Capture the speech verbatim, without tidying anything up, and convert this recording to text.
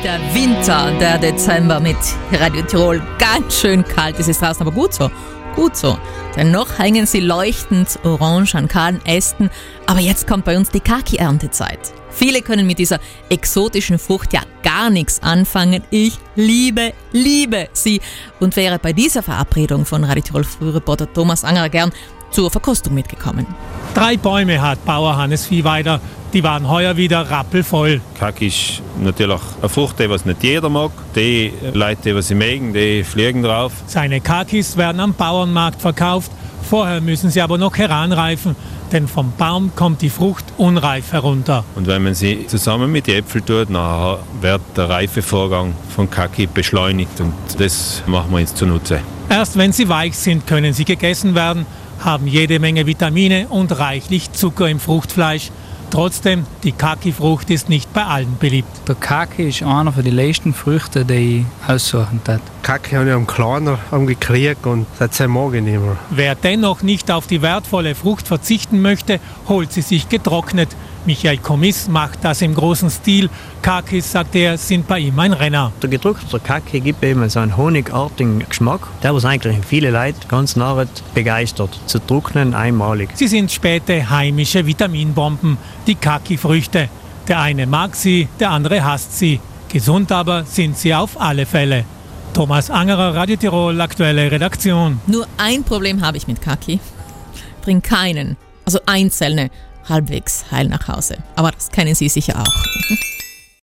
Der Winter, der Dezember mit Radio Tirol. Ganz schön kalt ist es draußen, aber gut so. Gut so. Denn noch hängen sie leuchtend orange an kahlen Ästen. Aber jetzt kommt bei uns die Kaki-Erntezeit. Viele können mit dieser exotischen Frucht ja gar nichts anfangen. Ich liebe, liebe sie und wäre bei dieser Verabredung von Radio Tirol Frühreporter Thomas Angerer gern zur Verkostung mitgekommen. Drei Bäume hat Bauer Hannes Viehweider. Die waren heuer wieder rappelvoll. Kaki ist natürlich eine Frucht, die was nicht jeder mag. Die Leute, die was sie mögen, die fliegen drauf. Seine Kakis werden am Bauernmarkt verkauft. Vorher müssen sie aber noch heranreifen, denn vom Baum kommt die Frucht unreif herunter. Und wenn man sie zusammen mit den Äpfeln tut, nachher wird der Reifevorgang von Kaki beschleunigt und das machen wir uns zunutze. Erst wenn sie weich sind, können sie gegessen werden, haben jede Menge Vitamine und reichlich Zucker im Fruchtfleisch. Trotzdem, die Kaki-Frucht ist nicht bei allen beliebt. Der Kaki ist einer der letzten Früchte, die ich aussuchen würde. Kaki habe ich am Kleiner gekriegt und seitdem mag ich nicht mehr. Wer dennoch nicht auf die wertvolle Frucht verzichten möchte, holt sie sich getrocknet. Michael Kommiss macht das im großen Stil. Kakis, sagt er, sind bei ihm ein Renner. Der getrocknete Kaki gibt eben so einen honigartigen Geschmack, der was eigentlich viele Leute ganz nah begeistert. Zu trocknen einmalig. Sie sind späte heimische Vitaminbomben, die Kaki-Früchte. Der eine mag sie, der andere hasst sie. Gesund aber sind sie auf alle Fälle. Thomas Angerer, Radio Tirol, aktuelle Redaktion. Nur ein Problem habe ich mit Kaki. Bring keinen, also einzelne, halbwegs heil nach Hause. Aber das kennen Sie sicher auch.